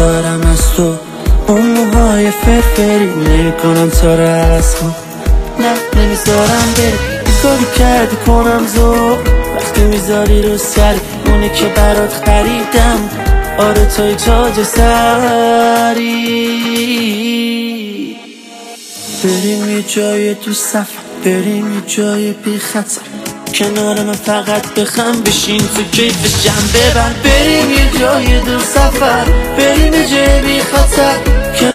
دارم از تو، اون موهای فرفری نمیکنم تا رسم، نه نمیذارم بری. کاری کردی کنم زور وقتی میذاری رو سری اونی که برات خریدم. آره توی تاج سری. بریم یه جای تو سفر، بریم یه جای بی خطر، کنار من فقط بخم بشین تو کیف جمع ببر. بریم یه جای دور سفر، بریم یه جای بی خطر.